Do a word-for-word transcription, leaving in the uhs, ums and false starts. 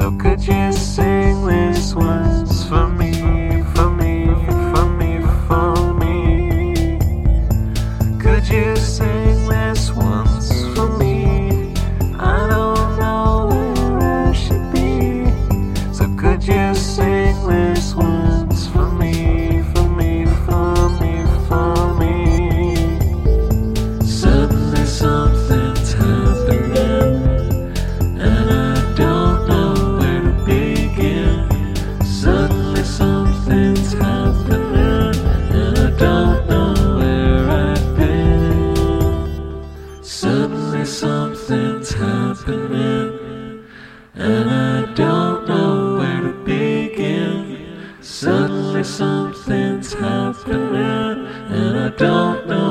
So could you sing this once for me, for me, for me, for me? Could you sing this once for me? I don't know where I should be. So could you sing this once for me, for me, for me, for me? Suddenly something's happening, and I don't know where to begin. Suddenly something's happening, and I don't know where I've been. Suddenly something's happening, and I don't know where to begin. Suddenly something's happening, and I don't know